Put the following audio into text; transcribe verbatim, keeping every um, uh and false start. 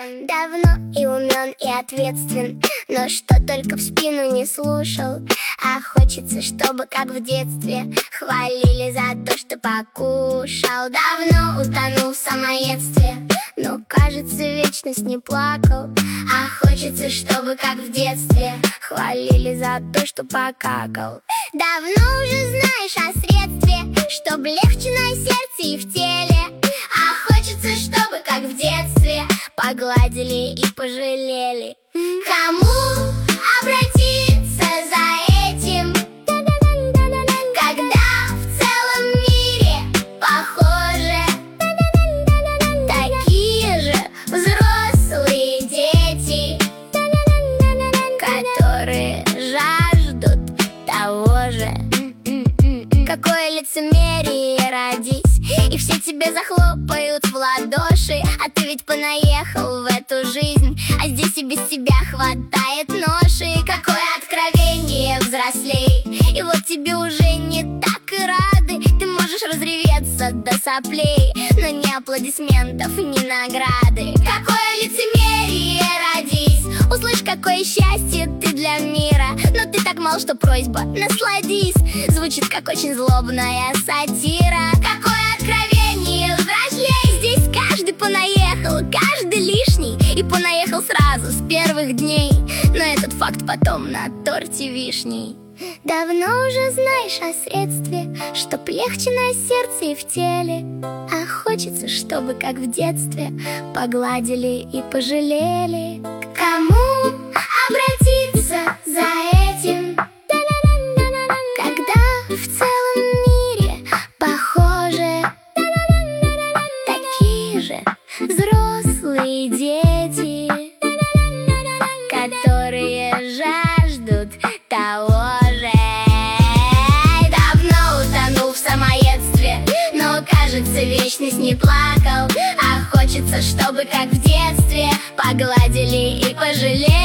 Давно и умен, и ответствен, но что только в спину не слушал. А хочется, чтобы, как в детстве, хвалили за то, что покушал. Давно утонул в самоедстве, но, кажется, вечность не плакал. А хочется, чтобы, как в детстве, хвалили за то, что покакал. Давно уже знаешь о средстве, чтоб легче на сердце и в теле. А хочется, чтобы, как в детстве, погладили и пожалели. Кому обратиться за этим, когда в целом мире похоже такие же взрослые дети, которые жаждут того же? Какое лицемерие, родись, и все тебе захлопают в ладоши. А ты ведь понаехал в эту жизнь, а здесь и без тебя хватает ноши. Какое откровение, взрослей, и вот тебе уже не так и рады. Ты можешь разреветься до соплей, но ни аплодисментов, ни награды. Какое лицемерие, родись, услышь, какое счастье ты для мира. Но ты так мал, что просьба, насладись, звучит как очень злобная сатира. Какое откровение, взрослей, здесь каждый понаехал, каждый лишний, и понаехал сразу с первых дней. Но этот факт потом на торте вишней. Давно уже знаешь о средстве, чтоб легче на сердце и в теле. А хочется, чтобы, как в детстве, погладили и пожалели. К кому обратиться за этим, когда в целом мире похоже такие же взрослые дети, которые жаждут того же? Давно утонул в самоедстве, но, кажется, вечность не плакал. А хочется, чтобы, как в детстве, погладили и пожалели.